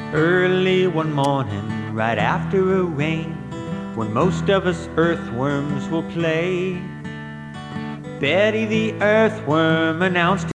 Early one morning, right after a rain, when most of us earthworms will play, Betty the earthworm announced